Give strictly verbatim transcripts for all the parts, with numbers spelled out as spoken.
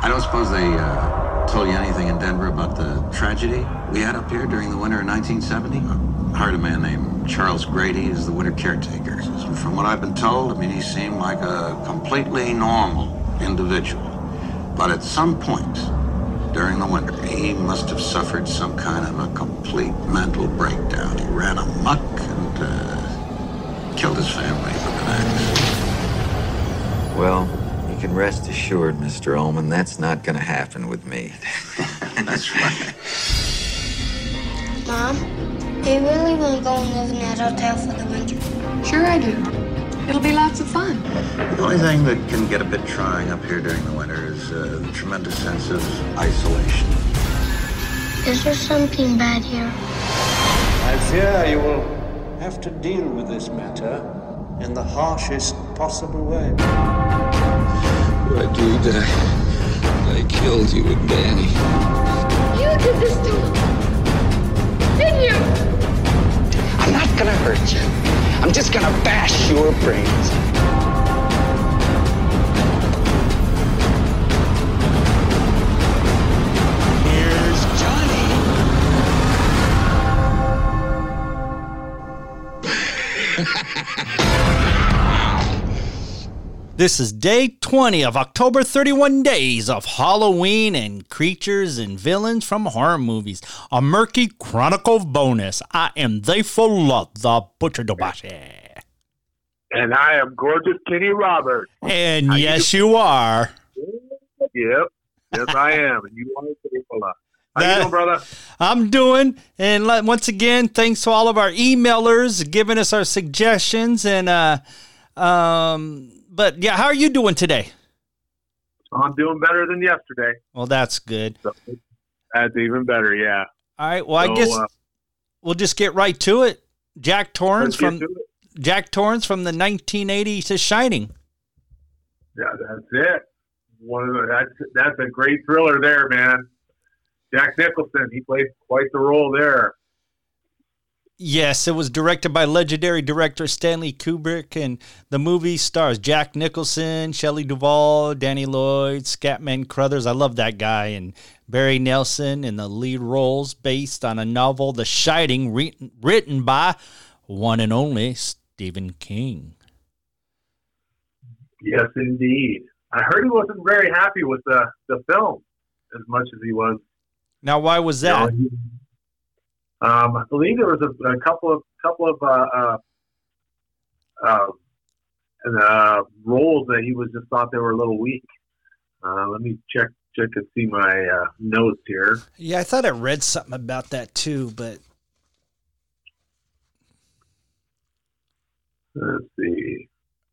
I don't suppose they uh, told you anything in Denver about the tragedy we had up here during the winter of nineteen seventy? I hired a man named Charles Grady as the winter caretaker. From what I've been told, I mean, he seemed like a completely normal individual. But at some point during the winter, he must have suffered some kind of a complete mental breakdown. He ran amok and uh, killed his family with an axe. Well, you can rest assured, Mister Ullman, that's not going to happen with me. That's right. Mom, do you really want to go and live in that hotel for the winter? Sure I do. It'll be lots of fun. The only thing that can get a bit trying up here during the winter is uh, the tremendous sense of isolation. Is there something bad here? I fear you will have to deal with this matter in the harshest possible way. I do that. I killed you with Danny. You did this to him, didn't you? I'm not gonna hurt you. I'm just gonna bash your brains. Here's Johnny. This is day twenty of October thirty-one Days of Halloween and Creatures and Villains from Horror Movies. A Murky Chronicle bonus. I am the full the Butcher Dobashi. And I am gorgeous Kenny Roberts. And How yes, you, you are. Yep. Yes, I am. And you are faithful. How That, you doing, brother? I'm doing. And let, once again, thanks to all of our emailers giving us our suggestions. And, uh, um, but yeah, how are you doing today? I'm doing better than yesterday. Well, that's good. So, that's even better, yeah. All right. Well, so, I guess uh, we'll just get right to it. Jack Torrance let's get from to it. Jack Torrance from the nineteen eighty to Shining. Yeah, that's it. One of the, that's that's a great thriller there, man. Jack Nicholson, he played quite the role there. Yes, it was directed by legendary director Stanley Kubrick, and the movie stars Jack Nicholson, Shelley Duvall, Danny Lloyd, Scatman Crothers. I love that guy, and Barry Nelson in the lead roles, based on a novel, The Shining, re- written by one and only Stephen King. Yes, indeed. I heard he wasn't very happy with the, the film as much as he was. Now, why was that? You know, he, um, I believe there was a, a couple of couple of uh, uh, uh, uh, roles that he was just thought they were a little weak. Uh, let me check check and see my uh, notes here. Yeah, I thought I read something about that too, but let's see.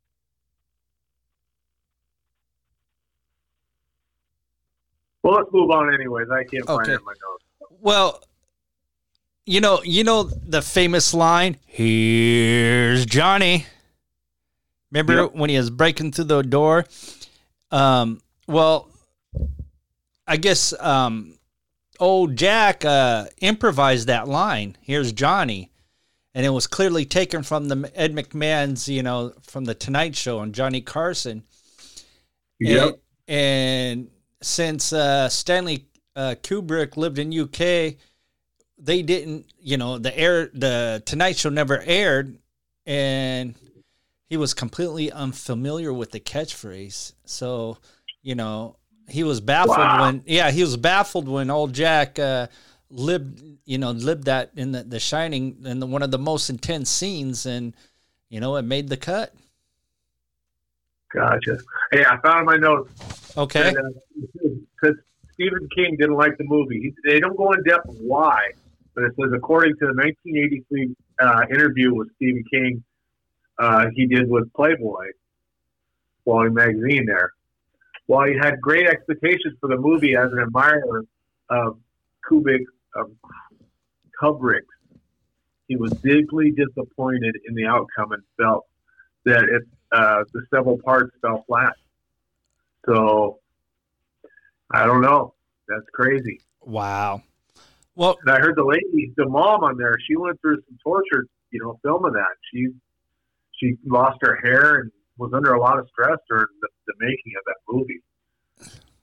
Well, let's move on anyways. I can't find Okay. it in my notes. well, you know, you know the famous line, "Here's Johnny." Remember Yep. when he was breaking through the door? Um, well, I guess um, old Jack uh, improvised that line, "Here's Johnny," and it was clearly taken from the Ed McMahon's, you know, from the Tonight Show and Johnny Carson. Yep. And, and since uh, Stanley uh, Kubrick lived in U K, they didn't, you know, the air the Tonight Show never aired, and he was completely unfamiliar with the catchphrase. So, you know, he was baffled Wow. when, yeah, he was baffled when old Jack uh, lived, you know, lived that in the, the Shining, in the, one of the most intense scenes, and, you know, it made the cut. Gotcha. Hey, I found my notes. Okay. Because Stephen King didn't like the movie. He, they don't go in depth why, but it says according to the nineteen eighty-three uh, interview with Stephen King, uh, he did with Playboy, Quality Magazine there. While he had great expectations for the movie as an admirer of Kubrick, of Kubrick, he was deeply disappointed in the outcome and felt that it, uh, the several parts fell flat. So, I don't know. That's crazy. Wow. Well, and I heard the lady, the mom on there, she went through some torture, you know, filming that. She she lost her hair and was under a lot of stress during the, the making of that movie.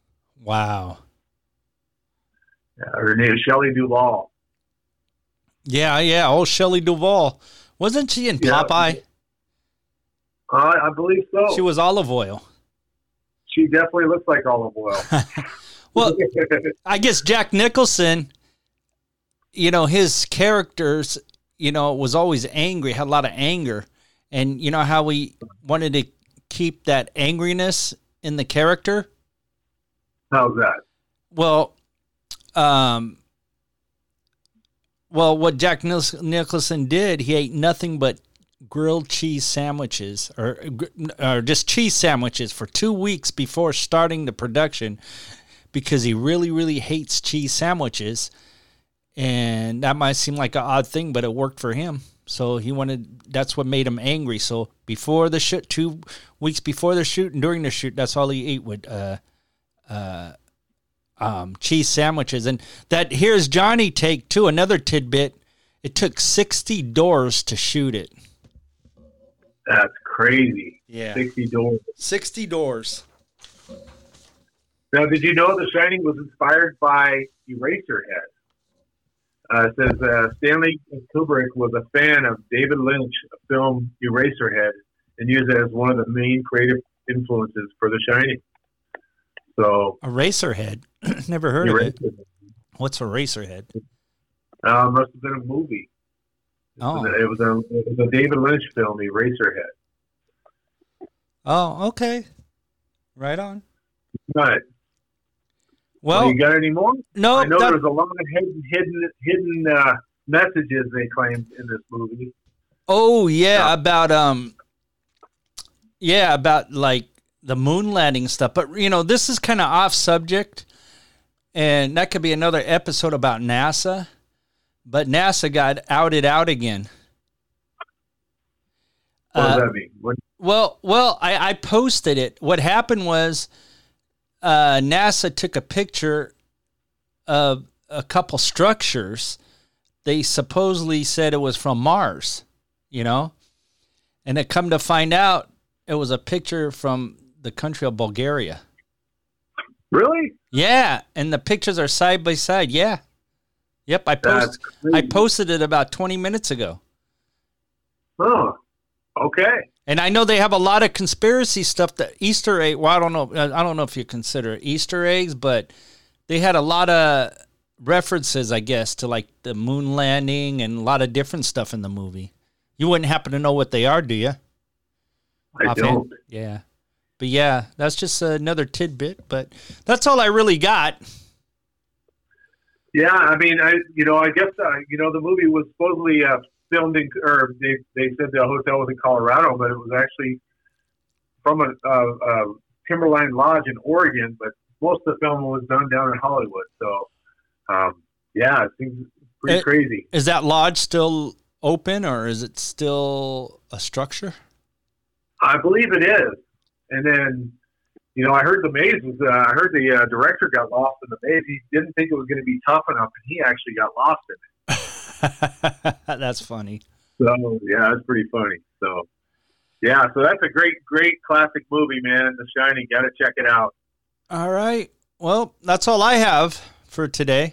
Wow. Yeah, her name is Shelley Duvall. Yeah, yeah. Oh, Shelley Duvall. Wasn't she in Yeah. Popeye? Uh, I believe so. She was olive oil. She definitely looks like olive oil. Well, I guess Jack Nicholson, you know, his characters, you know, was always angry, had a lot of anger. And you know how he wanted to keep that angriness in the character? How's that? Well, um, well, what Jack Nich- Nicholson did, he ate nothing but grilled cheese sandwiches or, or just cheese sandwiches for two weeks before starting the production because he really, really hates cheese sandwiches. And that might seem like an odd thing, but it worked for him. So he wanted, that's what made him angry. So before the shoot, two weeks before the shoot and during the shoot, that's all he ate with uh, uh, um, cheese sandwiches. And that here's Johnny take too, another tidbit. It took sixty doors to shoot it. That's crazy. Yeah. sixty doors. sixty doors. Now, did you know The Shining was inspired by Eraserhead? Uh, it says uh, Stanley Kubrick was a fan of David Lynch film Eraserhead and used it as one of the main creative influences for The Shining. So, Eraserhead. Never heard Eraserhead. of it. What's Eraserhead? Uh, must have been a movie. Oh. It was a, it was a David Lynch film, Eraserhead. Oh, okay. Right on. Right. Well, Well, you got any more? no, I know that- there's a lot of hidden, hidden, hidden uh, messages they claimed in this movie. Oh yeah, about um, yeah, about like the moon landing stuff. But you know, this is kind of off subject, and that could be another episode about NASA. But NASA got outed out again. What does Uh, that mean? What, Well, well, I, I posted it. What happened was uh, NASA took a picture of a couple structures. They supposedly said it was from Mars, you know, and it come to find out it was a picture from the country of Bulgaria. really? Yeah, and the pictures are side by side. Yeah, yep. I That's posted. crazy. I posted it about twenty minutes ago. Oh, okay. And I know they have a lot of conspiracy stuff that Easter egg. Well, I don't know. I don't know if you consider it Easter eggs, but they had a lot of references, I guess, to like the moon landing and a lot of different stuff in the movie. You wouldn't happen to know what they are, do you? I Offhand? don't. Yeah, but yeah, that's just another tidbit. But that's all I really got. Yeah, I mean, I you know, I guess uh, you know the movie was supposedly uh, filmed in, or they they said the hotel was in Colorado, but it was actually from a, a, a Timberline Lodge in Oregon. But most of the film was done down in Hollywood. So, um, yeah, it seems pretty It- crazy. Is that lodge still open, or is it still a structure? I believe it is. And then, you know, I heard the maze was. Uh, I heard the uh, director got lost in the maze. He didn't think it was going to be tough enough, and he actually got lost in it. That's funny. So yeah, that's pretty funny. So yeah, so that's a great, great classic movie, man. The Shining. Got to check it out. All right. Well, that's all I have for today.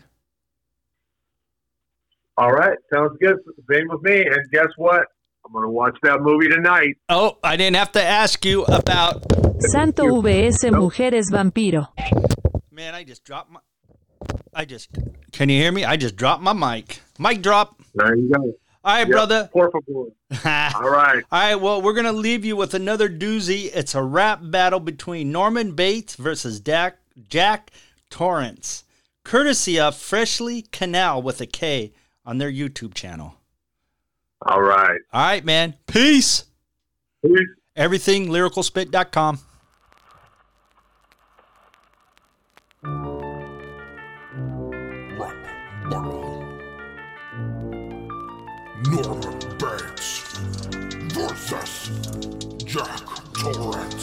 All right, sounds good. Same with me. And guess what? I'm going to watch that movie tonight. Oh, I didn't have to ask you about. Santo V S Mujeres Vampiro. Man, I just dropped my. I just. Can you hear me? I just dropped my mic. Mic drop. There you go. All right, Yep, brother. Por favor. All right. All right, well, we're going to leave you with another doozy. It's a rap battle between Norman Bates versus Dak, Jack Torrance, courtesy of Freshly Canal with a K on their YouTube channel. All right. All right, man. Peace. Peace. Everything lyrical spit dot com. Norman Bates versus Jack Torrance.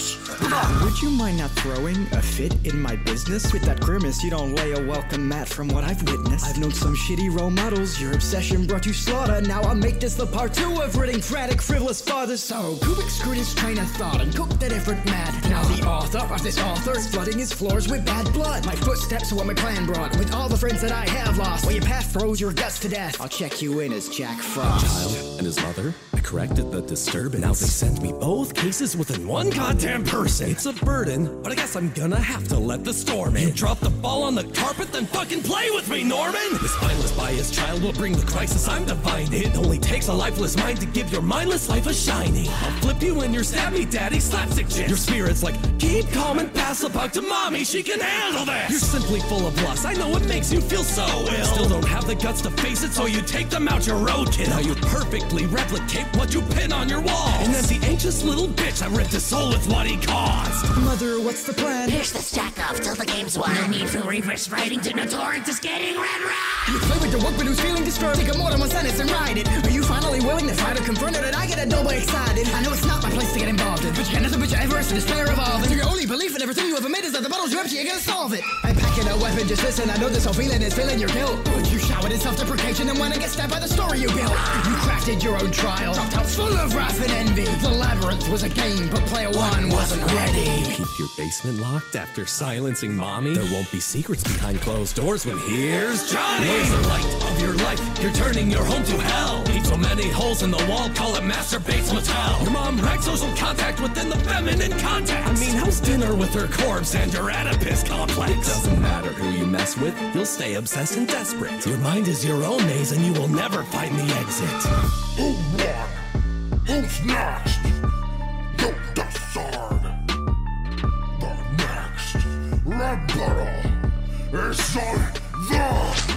Hold on, would you mind not throwing a fit in my business? With that grimace, you don't lay a welcome mat from what I've witnessed. I've known some shitty role models, your obsession brought you slaughter. Now I'll make this the part two of ridding frantic, frivolous fathers. So, Kubrick screwed his train of thought and cooked that effort mad. Now the author of this author is flooding his floors with bad blood. My footsteps are what my plan brought, with all the friends that I have lost. While your path throws your guts to death, I'll check you in as Jack Frost. Child and his mother, I corrected the disturbance. Now they sent me both cases within one goddamn person. It's a burden, but I guess I'm gonna have to let the storm in. You drop the ball on the carpet, then fucking play with me, Norman! This mindless biased child will bring the crisis I'm divining. It only takes a lifeless mind to give your mindless life a shining. I'll flip you and your stab me daddy slapstick shit. Your spirit's like, keep calm and pass the buck to mommy, she can handle this! You're simply full of lust, I know it makes you feel so ill. Still don't have the guts to face it, so you take them out your roadkill. Now you perfectly replicate what you pin on your wall. And then the anxious little bitch that ripped his soul with what he caused. Mother, what's the plan? Here's the stack off till the game's won. No need for reverse writing to no torrent is getting red rock. You play with the workman who's feeling disturbed. Take a more than one sentence and write it. Are you finally willing to fight or confront it? And I get a double excited. I know it's not my place to get involved in, but you got nothing but your Everest and this player evolving. So your only belief in everything you ever made is that the battle's empty, you're gonna solve it. I'm packing a weapon, just listen. I know this whole feeling is feeling your guilt. But you showered in self-deprecation and when I get stabbed by the story you built. You crafted your own trial, full of wrath and envy. The labyrinth was a game, but player one wasn't ready. Keep your basement locked after silencing mommy. There won't be secrets behind closed doors when here's Johnny. Where's the light of your life? You're turning your home to hell. Need so many holes in the wall, call it masturbates motel. Your mom wrecked social contact within the feminine context. I mean, how's dinner with her corpse and your Oedipus complex? It doesn't matter who you mess with, you'll stay obsessed and desperate. Your mind is your own maze and you will never find the exit. Who won? Who's next? Don't decide. The next rap battle is on the...